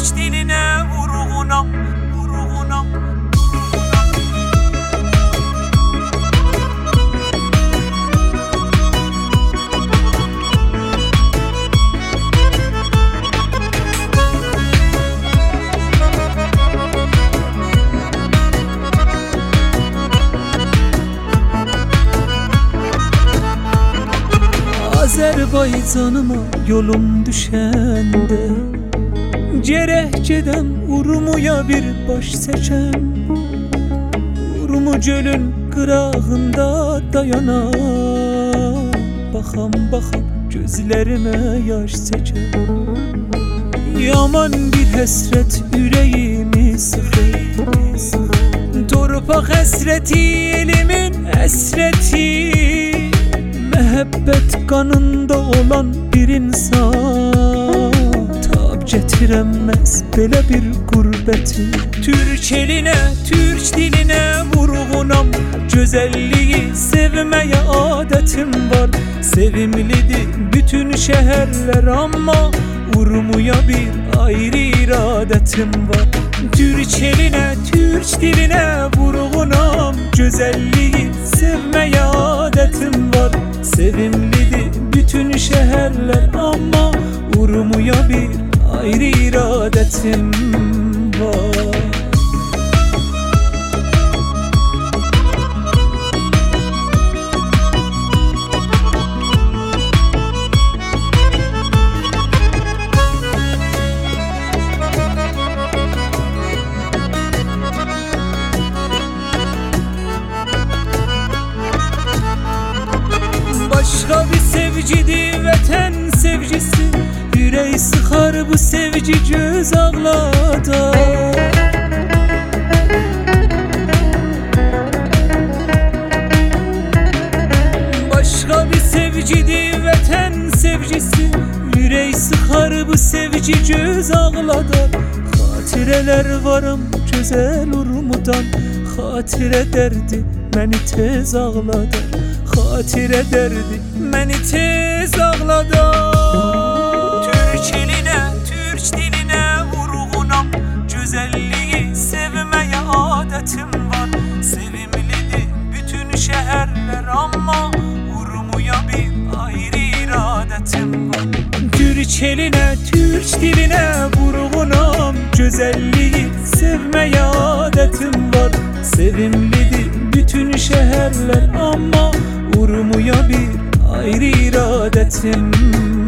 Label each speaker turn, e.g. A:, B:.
A: Türk diline vurgunam, vurgunam.
B: Azerbaycanıma yolum düşende Cerehçeden Urumu'ya bir baş seçem. Urumu gölün qırağında dayana, baxam baxam gözlerime yaş çəkəm. Yaman bir həsrət ürəyimi sıxır, torpaq həsrəti elimin həsrəti. Məhəbbət qanında olan bir insan tab gətirəməz belə bir qürbəti. Türk elinə, Türk dilinə vurğunam, gözəlliyi sevməyə adətim var. Sevimlidir bütün şəhərlər amma Urumuya bir ayrı iradətim var. Türk elinə, Türk dilinə vurğunam, gözəlliyi sevməyə adətim var. Sevimlidir bütün şəhərlər amma Urumuya bir ayrı iradətim var. Başka bir sevgidir vətən sevgisi, yürək sıxar bu sevgi göz ağladar. Başka bir sevgidir vətən sevgisi, yürək sıxar bu sevgi göz ağladar. Xatirələr varam gözəl Urumudan, xatirə dərdi məni tez ağladar. Xatirə dərdi məni tez ağladar. Türk elinə, Türk dilinə vurğunam, gözəlliyi sevməyə adətim var. Sevimlidir bütün şəhərlər amma Urumuya bir ayrı iradətim var. Türk elinə, Türk dilinə vurğunam, gözəlliyi sevməyə adətim var. Sevimlidir bütün şəhərlər amma Urumuya bir ayrı iradətim